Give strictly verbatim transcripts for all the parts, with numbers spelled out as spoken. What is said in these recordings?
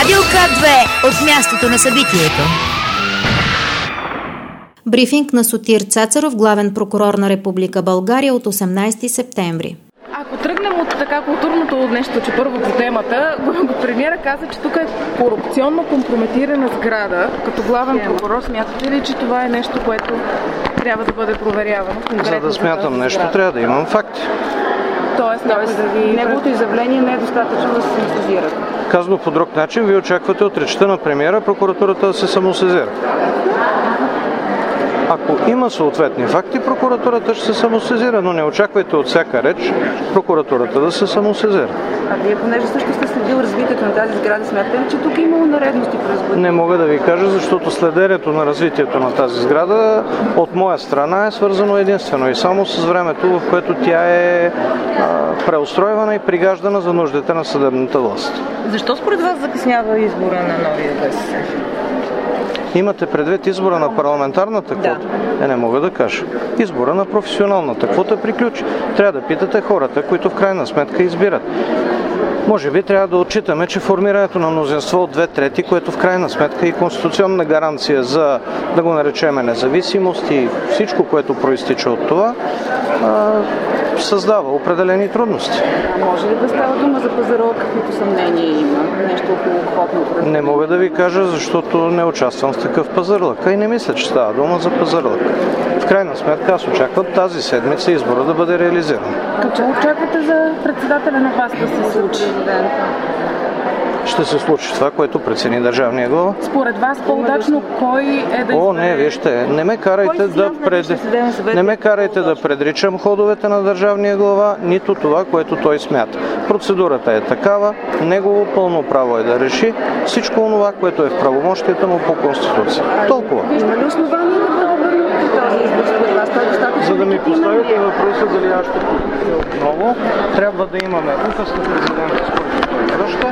Радио К две от мястото на събитието. Брифинг на Сотир Цацаров, главен прокурор на Република България от осемнайсети септември. Ако тръгнем от така културното нещо, че първо по темата, премиера каза, че тук е корупционно компрометирана сграда. Като главен прокурор, смятате ли, че това е нещо, което трябва да бъде проверявано? За да смятам нещо, трябва да имам факти. Тоест, Тоест да ви... неговото изявление не е достатъчно да се самосезира. Казано по друг начин, вие очаквате от речта на премиера прокуратурата да се самосезира. Ако има съответни факти, прокуратурата ще се самосезира, но не очаквайте от всяка реч прокуратурата да се самосезира. А вие, понеже също сте следил развитието на тази сграда, смятате ли, че тук е имало нередности през годините? Не мога да ви кажа, защото следението на развитието на тази сграда от моя страна е свързано единствено и само с времето, в което тя е а, преустройвана и пригаждана за нуждите на съдебната власт. Защо според вас закъснява избора на новия ВСС? Имате предвид избора на парламентарната квота? Да. Е, не мога да кажа. Избора на професионалната квота приключи. Трябва да питате хората, които в крайна сметка избират. Може би трябва да отчитаме, че формирането на мнозинство от две трети, което в крайна сметка е и конституционна гаранция за, да го наречеме, независимост и всичко, което проистича от това, а, създава определени трудности. А може ли да става дума за пазарлък, каквито съмнения има? Нещо около квотно управление? Не мога да ви кажа, защото не участвам в такъв пазарлък. А и не мисля, че става дума за пазарлък. В крайна сметка аз очаквам тази седмица избора да бъде реализиран. Какво очаквате за председателя на вас да се случи? Ще се случи това, което прецени държавния глава. Според вас по-удачно кой е да избере? О, не, вижте, не ме карайте да, пред... не ме карайте да предричам ходовете на държавния глава, нито това, което той смята. Процедурата е такава, негово пълно право е да реши всичко това, което е в правомощията му по Конституция. Толкова. Има ли основание да бъде върнат този избор според вас? За да ми поставите въпроса дали аз ще подкрепя отново, трябва да имаме указ на президента, с който той връща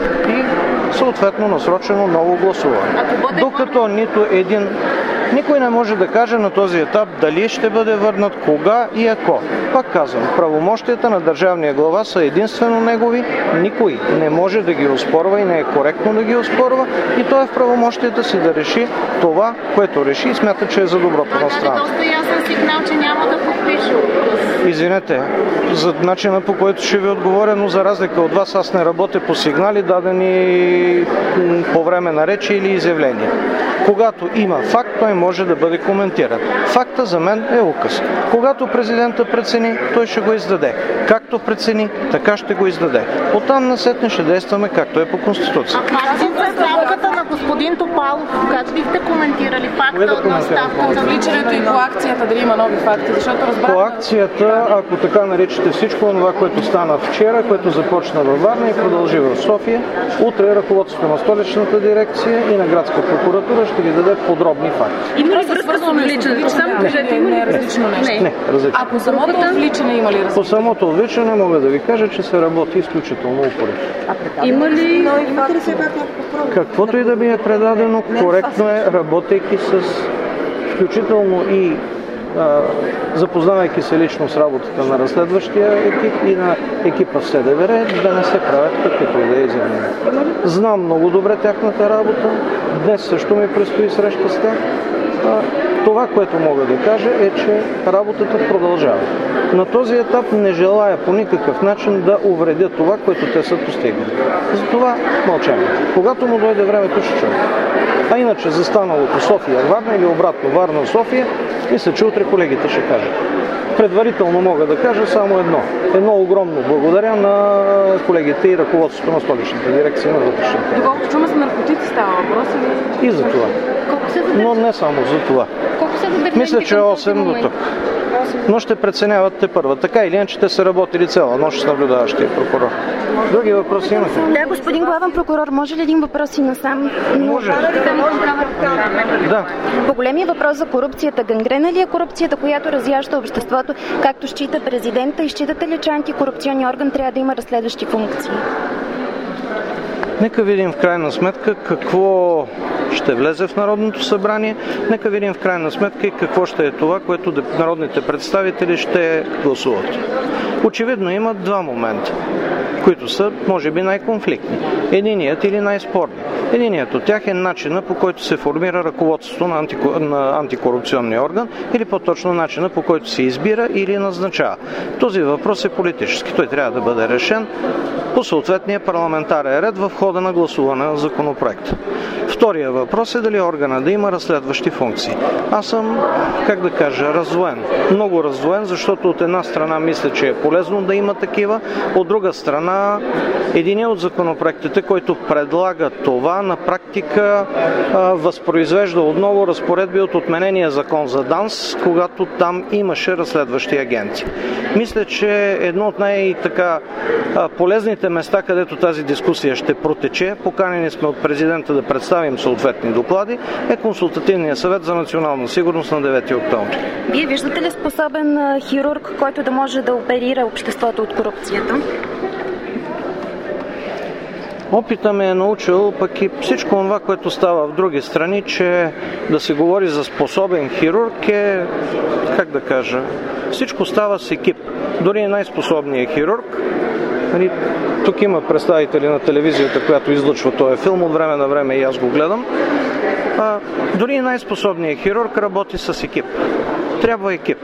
и съответно насрочено ново гласуване. Докато нито един, никой не може да каже на този етап дали ще бъде върнат, кога и ако. Пак казвам, правомощията на държавния глава са единствено негови, никой не може да ги оспорва и не е коректно да ги оспорва и той е в правомощията си да реши това, което реши и смята, че е за доброто на страната. Това е доста ясен сигнал, че няма да подпише. Извинете, за начина, по който ще ви отговоря, но за разлика от вас аз не работя по сигнали, дадени по време на речи или изявления. Когато има факт, той може да бъде коментиран. Факта за мен е указ. Когато президента прецени, той ще го издаде. Както прецени, така ще го издаде. Оттам насетне ще действаме както е по Конституция. А фактът за оставката на господин Топалов, как бихте коментирали факта от оставката? Вличането и по акцията, дали има нови факти, защото разбрахме... По акцията, ако така наричате всичко това, което стана вчера, което започна във Варна и продължи в София, утре ръководството на столичната дирекция и на градска прокуратура ще ви даде подробни факти. Има ли връзка с отвличането? Само кажете, има ли различно нещо? Не, различно. А по самото отвличане има ли различно? По самото отвличане мога да ви кажа, че се работи изключително упорито. Има ли нови факти? Каквото и да би е предадено, коректно е, работейки с включително и а, запознавайки се лично с работата на разследващия екип и на екипа в СДВР, да не се правят каквито и да е изявления. Знам много добре тяхната работа. Днес също ми предстои среща с тях. Това, което мога да кажа е, че работата продължава. На този етап не желая по никакъв начин да увредя това, което те са постигнали. Затова мълчание. Когато му дойде времето, ще чуем. А иначе за станалото София-Варна или обратно Варна-София, мисля, че утре колегите ще кажат. Предварително мога да кажа само едно. Едно огромно благодаря на колегите и ръководството на столичната дирекция на вътрешните. Доколкото чума с наркотици става въпрос или... И за това. Но не само за това. Мисля, че осем до тук. Но ще преценяват те първа. Така или иначе, те са работили цяла нощ с наблюдаващия прокурор. Други въпроси имате? Да, господин главен прокурор, може ли един въпрос и насам? Може. Да. По големия въпрос за корупцията, гангрена ли е корупцията, която разяжда обществото, както счита президента, и считате ли, че антикорупционният орган трябва да има разследващи функции? Нека видим в крайна сметка какво ще влезе в Народното събрание. Нека видим в крайна сметка и какво ще е това, което народните представители ще гласуват. Очевидно има два момента. които са, може би, най-конфликтни. Единият или най-спорни. Единият от тях е начина, по който се формира ръководството на, антикор... на антикорупционния орган, или по-точно начина, по който се избира или назначава. Този въпрос е политически. Той трябва да бъде решен по съответния парламентарен ред в хода на гласуване на законопроекта. Втория въпрос е дали органа да има разследващи функции. Аз съм, как да кажа, раздвоен. Много раздвоен, защото от една страна мисля, че е полезно да има такива, от друга страна един от законопроектите, който предлага това, на практика а, възпроизвежда отново разпоредби от отменения закон за ДАНС, когато там имаше разследващи агенти. Мисля, че едно от най-така полезните места, където тази дискусия ще протече, поканени сме от президента да представим съответни доклади, е Консултативния съвет за национална сигурност на девети октомври. Вие виждате ли способен хирург, който да може да оперира обществото от корупцията? Опита ме е научил, пък и всичко това, което става в други страни, че да се говори за способен хирург е, как да кажа, всичко става с екип. Дори и най-способният хирург, тук има представители на телевизията, която излъчва този филм, от време на време и аз го гледам, а, дори и най-способният хирург работи с екип. Трябва екип.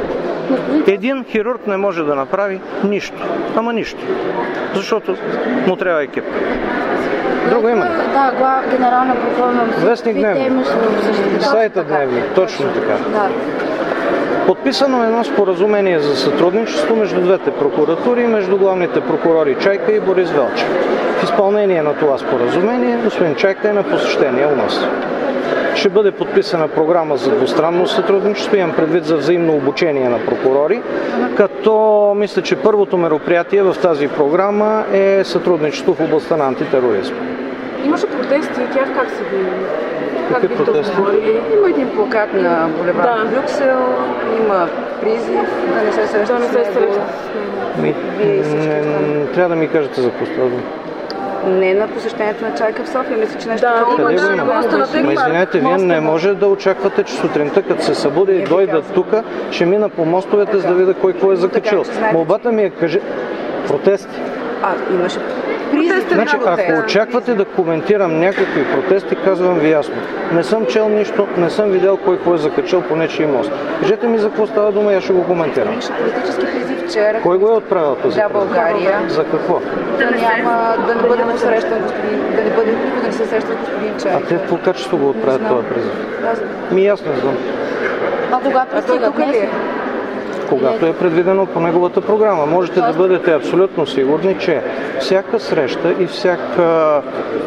Един хирург не може да направи нищо. Ама нищо. Защото му трябва екип. Друго има ли? Да, глава, генерална прокурорна. Вестник Дневник. Сайта Дневник. Точно така. Да. Подписано е едно споразумение за сътрудничество между двете прокуратури, между главните прокурори Чайка и Борис Велчев. В изпълнение на това споразумение господин Чайка е на посещение у нас. Ще бъде подписана програма за двустранно сътрудничество, имам предвид за взаимно обучение на прокурори, като мисля, че първото мероприятие в тази програма е сътрудничество в областта на антитероризма. Имаше протести и тях как се ви... Какви протести? Има един плакат на булевард да. Брюксел, има призив да не се среща да с него. Ми, не, не, трябва да ми кажете за какво става. Не на посещението на Чайка в София, мисля, че нещо да, такова. Къде има? Ма извинете, вие не може да очаквате, че сутринта, като се събудя и дойдат тук, ще мина по мостовете, за да видя кой какво е закачил. Молбата ми е, каже, протести. А, имаше призив. Значи, ако очаквате да коментирам някакви протести, казвам ви ясно. Не съм чел нищо, не съм видял кой какво е закачил по нечий мост. Кажете ми за какво става дума и аз ще го коментирам. Имаше политически призив вчера. Кой го е отправил този? Да, България. За какво? Да няма, да не бъде посрещан господин, да не бъде никой да не се среща господин Чайка. А те по качество го отправят този призив? Ми ясно не знам. А когато стига днес? Когато е предвидено по неговата програма. Можете да бъдете абсолютно сигурни, че всяка среща и всяка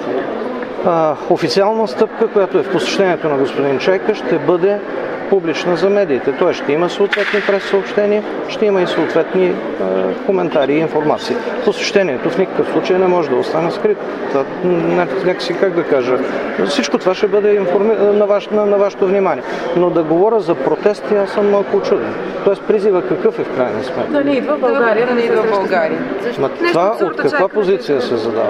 а, официална стъпка, която е в посещението на господин Чайка, ще бъде публична за медиите. Той ще има съответни прес-съобщения, ще има и съответни е, коментари и информации. Посещението в никакъв случай не може да остане скрито. Някакси, как да кажа, всичко това ще бъде информи... на, ваш... на, на вашето внимание. Но да говоря за протести, аз съм малко учуден. Тоест призива какъв е в крайна сметка? Да не идва в България, да не идва в България. Ма това от каква позиция се задава?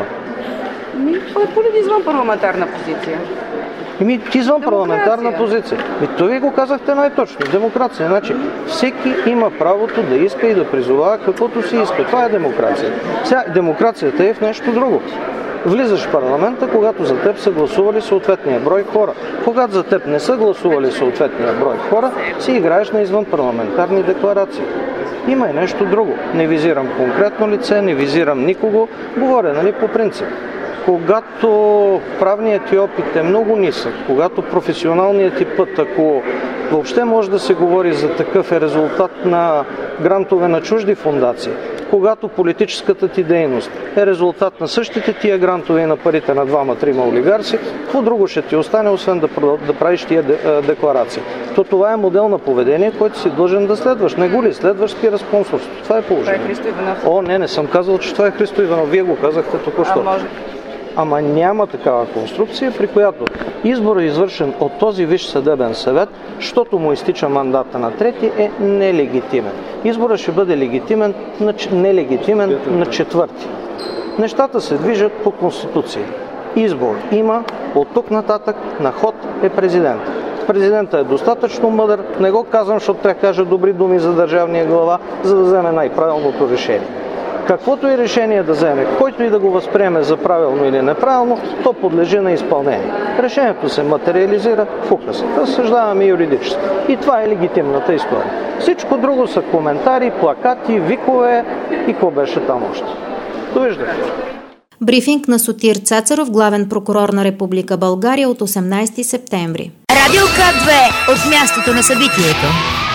Поради извън парламентарна позиция. Еми, извън парламентарна позиция. И това ви го казахте най-точно. Демокрация. Значи, всеки има правото да иска и да призовава каквото си иска. Това е демокрация. Сега, демокрацията е в нещо друго. Влизаш в парламента, когато за теб са гласували съответния брой хора. Когато за теб не са гласували съответния брой хора, си играеш на извън парламентарни декларации. Има и нещо друго. Не визирам конкретно лице, не визирам никого. Говоря, нали, по принцип. Когато правният ти опит е много нисък, когато професионалният ти път, ако въобще може да се говори за такъв е резултат на грантове на чужди фондации, когато политическата ти дейност е резултат на същите тия грантове и на парите на двама-трима олигарси, какво друго ще ти остане, освен да, да правиш тия декларации? То това е модел на поведение, който си длъжен да следваш. Не го ли следваш, спира спонсорство. Това е положение. Това е Христо Иванов. О, не, не съм казал, че това е Христо Иванов. Вие го казахте току-що. А, може. Ама няма такава конструкция, при която изборът е извършен от този Висш съдебен съвет, защото му изтича мандата на трети, е нелегитимен. Изборът ще бъде легитимен, нелегитимен на четвърти. Нещата се движат по Конституция. Избор има, от тук нататък на ход е президент. Президентът е достатъчно мъдър, не го казвам, защото трябва да кажа добри думи за държавния глава, за да вземе най-правилното решение. каквото и решение да вземе, който и да го възприеме за правилно или неправилно, то подлежи на изпълнение. Решението се материализира в указ. Разсъждаваме юридически. И това е легитимната история. Всичко друго са коментари, плакати, викове и какво беше там още. Довиждане. Брифинг на Сотир Цацаров, главен прокурор на Република България от осемнайсети септември. Радио К две от мястото на събитието.